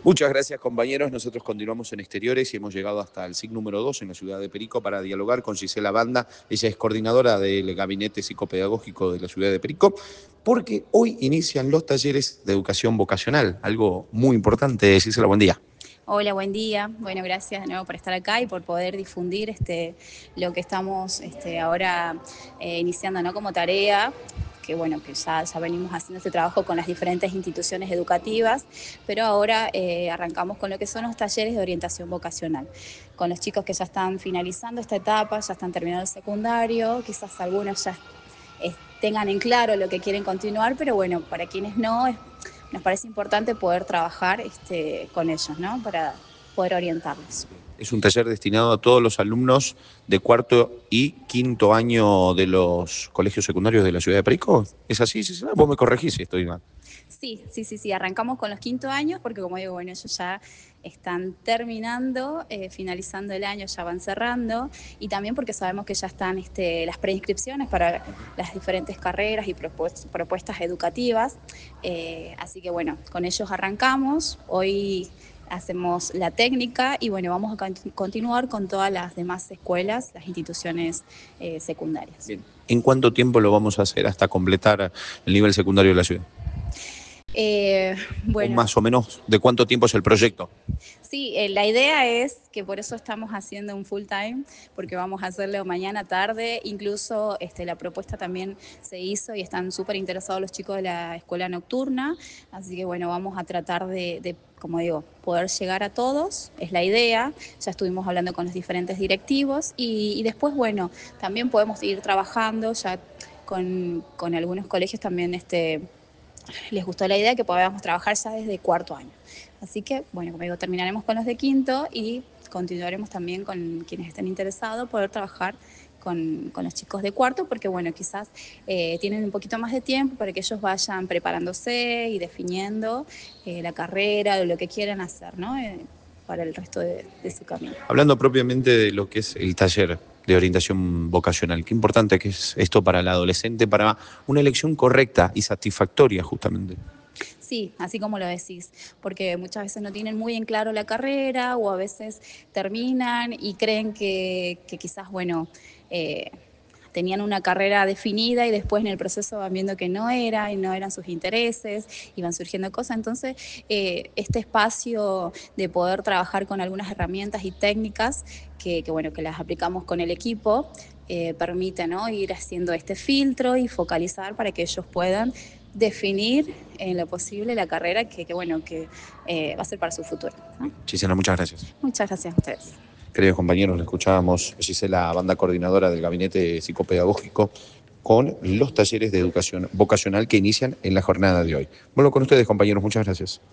Muchas gracias, compañeros. Nosotros continuamos en Exteriores y hemos llegado hasta el SIC número 2 en la ciudad de Perico para dialogar con Gisela Banda. Ella es coordinadora del Gabinete Psicopedagógico de la ciudad de Perico, porque hoy inician los talleres de educación vocacional, algo muy importante. Gisela, buen día. Hola, buen día. Bueno, gracias de nuevo por estar acá y por poder difundir lo que estamos ahora iniciando, ¿no?, como tarea, que bueno, que ya venimos haciendo este trabajo con las diferentes instituciones educativas, pero ahora arrancamos con lo que son los talleres de orientación vocacional, con los chicos que ya están finalizando esta etapa, ya están terminando el secundario, quizás algunos ya tengan en claro lo que quieren continuar, pero bueno, para quienes no, nos parece importante poder trabajar con ellos, ¿no?, para poder orientarlos. Es un taller destinado a todos los alumnos de cuarto y quinto año de los colegios secundarios de la ciudad de Perico. ¿Es así, Gisela? Vos me corregís si estoy mal. Sí, arrancamos con los quinto años porque, como digo, bueno, ellos ya están terminando, finalizando el año, ya van cerrando, y también porque sabemos que ya están las preinscripciones para las diferentes carreras y propuestas educativas, así que bueno, con ellos arrancamos. Hoy hacemos la técnica y bueno, vamos a continuar con todas las demás escuelas, las instituciones secundarias. Bien. ¿En cuánto tiempo lo vamos a hacer hasta completar el nivel secundario de la ciudad? Bueno, ¿O más o menos de cuánto tiempo es el proyecto? Sí, la idea es que por eso estamos haciendo un full time, porque vamos a hacerlo mañana, tarde, incluso la propuesta también se hizo y están súper interesados los chicos de la escuela nocturna, así que bueno, vamos a tratar como digo, poder llegar a todos, es la idea. Ya estuvimos hablando con los diferentes directivos y después, bueno, también podemos ir trabajando ya con algunos colegios también les gustó la idea que podamos trabajar ya desde cuarto año. Así que, bueno, como digo, terminaremos con los de quinto y continuaremos también con quienes estén interesados, poder trabajar con los chicos de cuarto, porque, bueno, quizás tienen un poquito más de tiempo para que ellos vayan preparándose y definiendo la carrera o lo que quieran hacer, ¿no?, para el resto de su camino. Hablando propiamente de lo que es el taller de orientación vocacional, qué importante que es esto para el adolescente, para una elección correcta y satisfactoria, justamente. Sí, así como lo decís, porque muchas veces no tienen muy en claro la carrera o a veces terminan y creen que quizás, bueno, tenían una carrera definida y después en el proceso van viendo que no era y no eran sus intereses y van surgiendo cosas. Entonces, este espacio de poder trabajar con algunas herramientas y técnicas bueno, que las aplicamos con el equipo, permite, ¿no?, ir haciendo este filtro y focalizar para que ellos puedan definir en lo posible la carrera que va a ser para su futuro, ¿no? Gisela, muchas gracias. Muchas gracias a ustedes. Queridos compañeros, le escuchábamos a Gisela Banda, coordinadora del Gabinete Psicopedagógico, con los talleres de educación vocacional que inician en la jornada de hoy. Bueno, con ustedes, compañeros, muchas gracias.